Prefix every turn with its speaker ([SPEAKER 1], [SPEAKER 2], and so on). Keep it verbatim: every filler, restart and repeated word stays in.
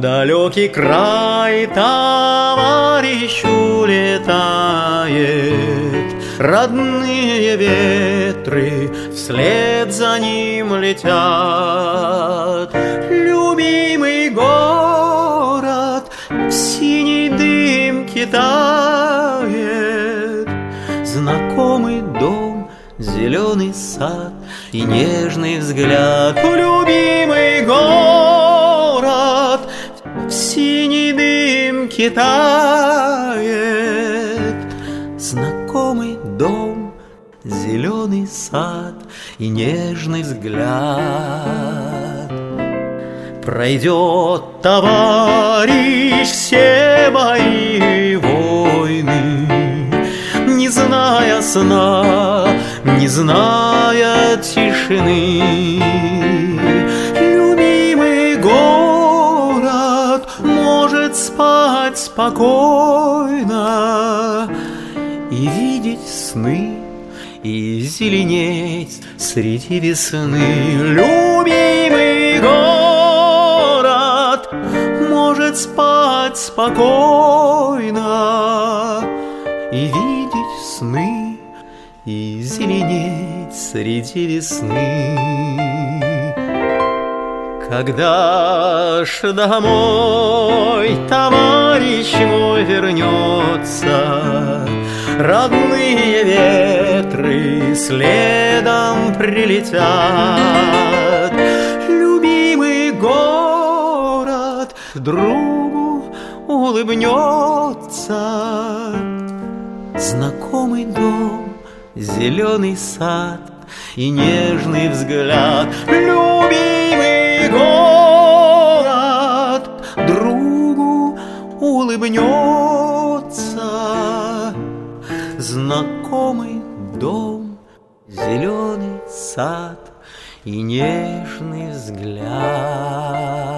[SPEAKER 1] далекий край товарищ улетает, родные ветры вслед за ним летят. Любимый город в синий дым китает, знакомый дом, зеленый сад и нежный взгляд. Любимый город в синий дым китает, знакомый дом, зеленый сад и нежный взгляд. Пройдет товарищ все мои войны, не зная сна, не зная тишины. Любимый город может спать спокойно и видеть сны, и зеленеть среди весны. Любимый город может спать спокойно и видеть сны, и зеленеть среди весны. Когда ж домой товарищ мой вернется, родные ветры следом прилетят. Любимый город другу улыбнется, знакомый дом, зеленый сад и нежный взгляд. Любимый город другу улыбнется, знакомый дом, зеленый сад и нежный взгляд.